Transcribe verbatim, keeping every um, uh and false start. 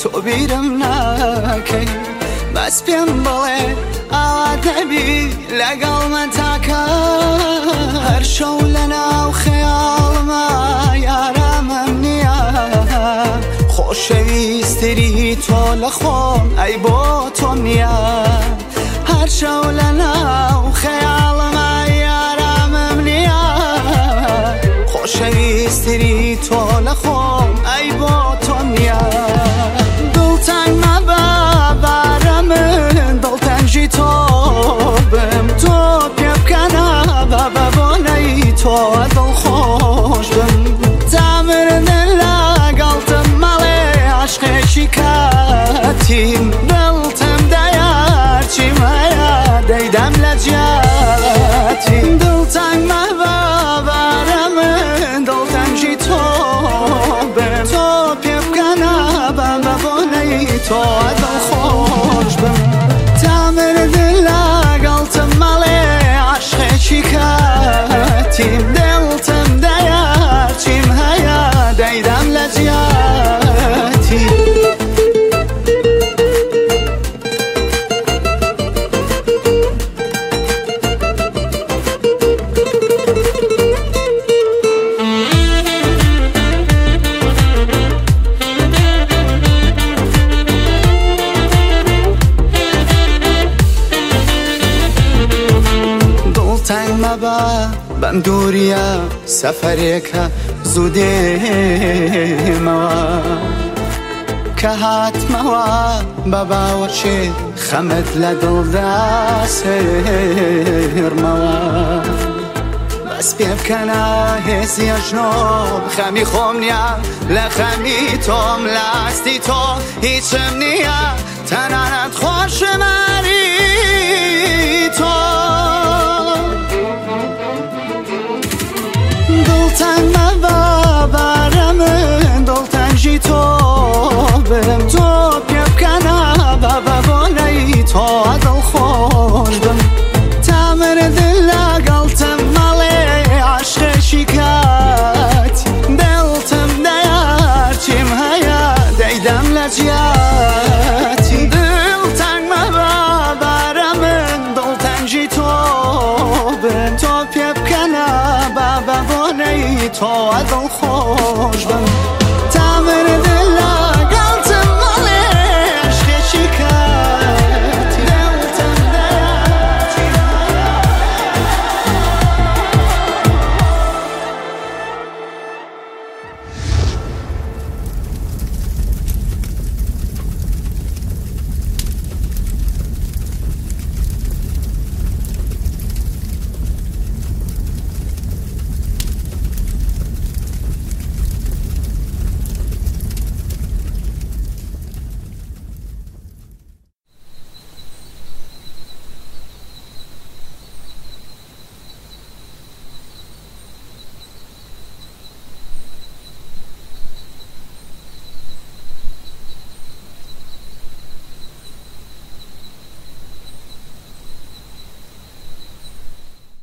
تۆ بیرم ناکەی بەس پێم بڵێ ئاوا دەبی لەگەڵمە تاکە هەر شەو لەناو خەیاڵمە یارامەم نییە خۆشەویستری تۆ لە خۆم ئەی بۆ تۆم نییە هەر شەو لەناو خەیاڵمە یارامەم نییە خۆشەویستری تۆ لە خۆم ئەی بۆ تۆم نییە دڵتەنگ مەبە بارە من دڵتەنگی تۆ بم تۆ پێ بکەنە بە بە بۆنەی تۆ دڵخۆش بم تامردن لەگەڵتم مەڵێ عاشقێکی کاتیم دڵتم دەیارچیم هەیە دەیدەم لە جیاتی دڵتەنگ مەبە بارە من دڵتەنگی تۆ بم تۆ پێ بکەنە بە بە بۆنەی تۆ دڵخۆش بم تامردن لەگەڵتم مەڵێ عاشقێکی کاتیم دڵتم دەیارچیم هەیە دەیدەم لە جیاتی دڵتەنگ مەبە بەم دووریە سەفەرێکە زوو دێمەوە کە هاتمەوە بە باوەچێ خەمت لە دڵدا سێرمەوە بەس پێ بکەنە هێزیە ژنۆم خەمی خۆم نییە لە خەمی تۆم لە ئاستی تۆ هیچم نییە تەنانەت خۆشماری تۆ دڵتەنگ مەبە بارە من دڵتەنگی تۆ بم تۆ پێ بکەنە بە بە بۆنەی تۆ دڵخۆش بم تامردن لەگەڵتم مەڵێ عاشقێکی کاتی دڵتم دەیارچیم هەیە دەیدەم لە جیاتی دڵتەنگ مەبە بارە من دڵتەنگی تۆ بم تۆ پێ بکەنە بە بە بۆنەی تۆ دڵخۆش بم